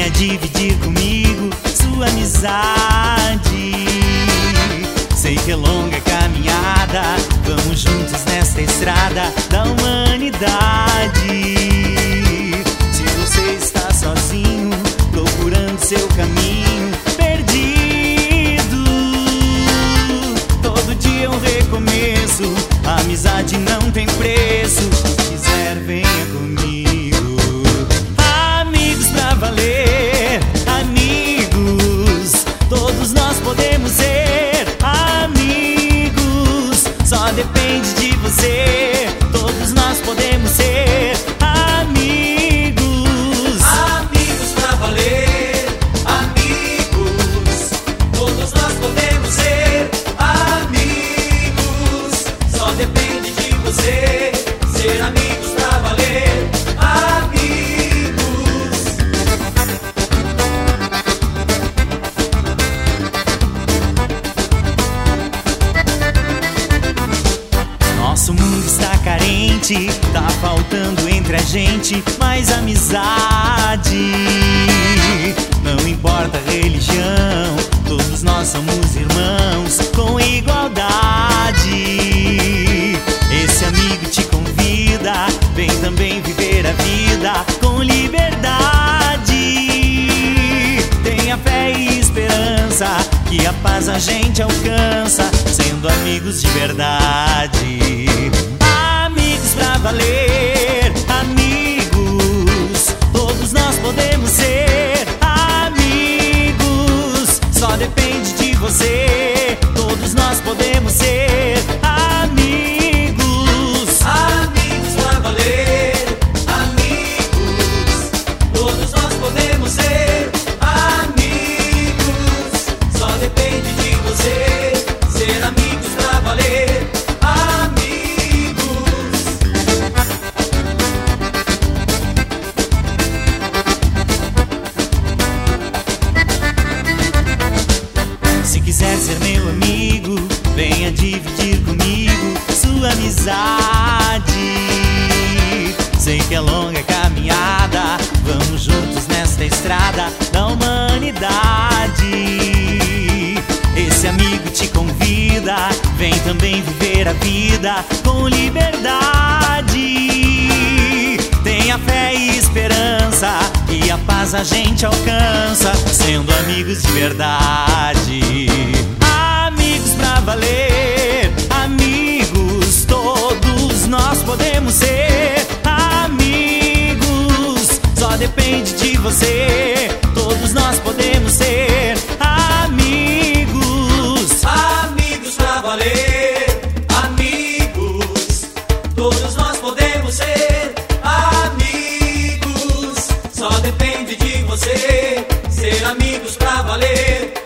venha dividir comigo sua amizade. Sei que é longa a caminhada, vamos juntos nesta estrada da humanidade. Se você está sozinho, procurando seu caminho perdido, todo dia é um recomeço, a amizade não tem preço. Se quiser, venha comigo. Amigos pra valer, amigos, todos nós podemos ser amigos. Só depende de você, todos nós podemos ser amigos. Amigos pra valer, amigos, todos nós podemos ser amigos. Só depende de você, ser amigos pra valer, amigos. Nosso mundo está carente, tá faltando entre a gente mais amizade. Não importa a religião, todos nós somos irmãos com igualdade. Esse amigo te convida, vem também viver a vida com liberdade. Tenha fé e esperança, que a paz a gente alcança sendo amigos de verdade. Amigos pra valer, amigos, todos nós podemos ser amigos. Só depende de você, todos nós podemos ser amigos. Amigos pra valer, amigos, todos nós podemos ser amigos. Só depende de você, ser amigos pra valer, amigos. Se quiser ser meu amigo, venha dividir comigo sua amizade. Sei que é longa a caminhada, vamos juntos nesta estrada da humanidade. Esse amigo te convida, vem também viver a vida com liberdade. Tenha fé e esperança, e a paz a gente alcança sendo amigos de verdade. Amigos pra valer, amigos, todos nós podemos ser amigos. Só depende de você, todos nós podemos ser amigos. Amigos pra valer, amigos, todos nós podemos ser amigos. Só depende de você, ser amigos pra valer.